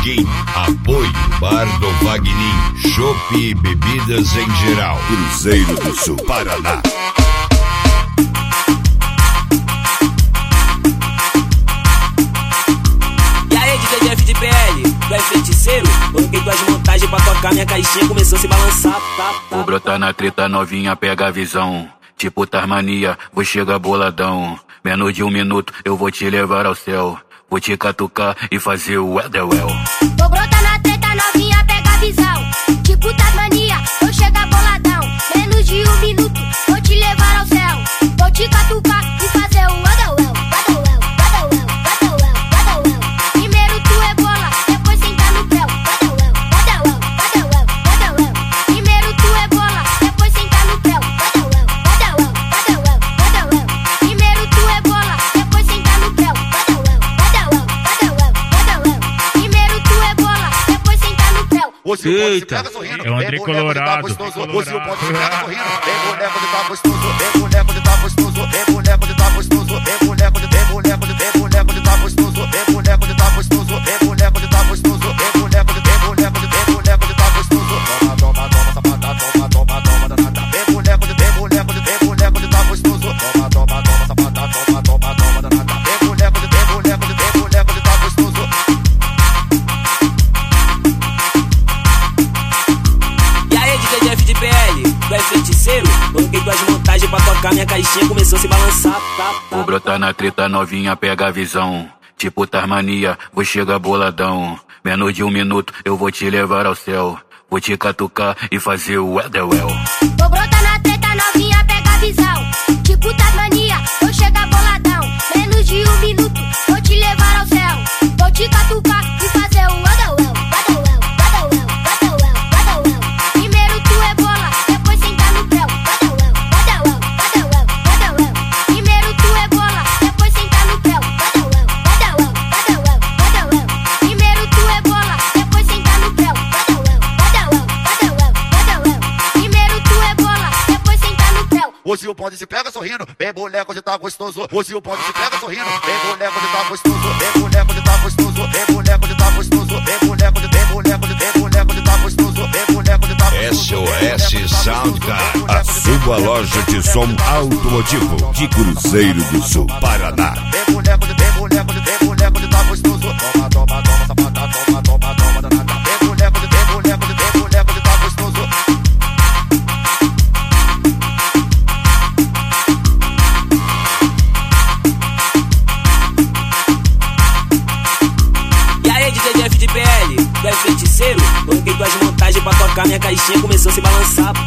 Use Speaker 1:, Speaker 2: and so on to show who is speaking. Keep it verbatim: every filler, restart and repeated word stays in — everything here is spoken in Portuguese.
Speaker 1: Wagner. Apoio Bar do Wagner, chopp e bebidas em geral. Cruzeiro do Sul, Paraná.
Speaker 2: E aí, D J Jeff de P L, tu é feiticeiro? Coloquei tuas montagens pra tocar, minha caixinha começou a se balançar. Tá, tá.
Speaker 3: Vou brotar na treta novinha, pega a visão. Tipo Tasmania, vou chegar boladão. Menos de um minuto, eu vou te levar ao céu. Vou te catucar e fazer o Elderwell.
Speaker 4: Vou brotar na treta novinha, pega a visão. Tipo Tasmania, vou chegar boladão. Menos de um minuto, vou te levar ao céu. Vou te catucar e fazer o Elderwell. Elderwell, Elderwell, Elderwell, Elderwell. Primeiro tu é bola, depois senta no pé. Elderwell, Elderwell, Elderwell, Elderwell. Primeiro tu é bola, depois senta no pé. Elderwell, Elderwell, Elderwell, Elderwell. Primeiro tu é bola, depois senta no pé.
Speaker 5: Eita, é o André Colorado.
Speaker 6: Hoje o pode ficar sorrindo. Tem boneco de tá gostoso, tem boneco de tá gostoso, tem boneco de tá gostoso, tem boneco de tem boneco de tem boneco de tá gostoso, tem boneco de tá gostoso, tem boneco de tá gostoso, tem boneco de tem boneco de tem boneco de tá gostoso. Toma, toma, toma, safada, toma, toma, toma, danada. Tem boneco de tem boneco de tem boneco de tá gostoso. Toma, toma, toma, safada, toma, toma, toma, danada. Tem boneco de tem boneco de tem boneco de tá gostoso.
Speaker 2: Jeff de P L, tu é feiticeiro? Coloquei tuas montagens pra tocar, minha caixinha começou a se balançar. Tá, tá.
Speaker 3: Vou brotar na treta novinha, pega a visão. Tipo Tasmania, vou chegar boladão. Menos de um minuto, eu vou te levar ao céu. Vou te catucar e fazer o Elderwell.
Speaker 4: Vou brotar na treta novinha, pega a visão. Tipo Tasmania, vou chegar boladão. Menos de um minuto, vou te levar ao céu. Vou te catucar e fazer o Elderwell.
Speaker 6: Hoje o bonde se pega sorrindo, vem boneco de tá gostoso. Hoje o bonde se pega sorrindo, vem boneco de tá gostoso, vem boneco de tá gostoso, vem boneco de tá gostoso, vem boneco de tem boneco de tem boneco de tá gostoso, vem boneco de tá gostoso.
Speaker 1: S O S Soundcar, a sua loja de som automotivo de Cruzeiro do Sul, Paraná.
Speaker 6: Vem boneco de tem boneco de tem boneco de tá gostoso. Toma, toma, toma, safada, toma, toma, toma, danada. Vem boneco de tem boneco de tem boneco de tá gostoso.
Speaker 2: D J Jeff de P L, tu é feiticeiro? Coloquei tuas montagens pra tocar, minha caixinha começou a se balançar.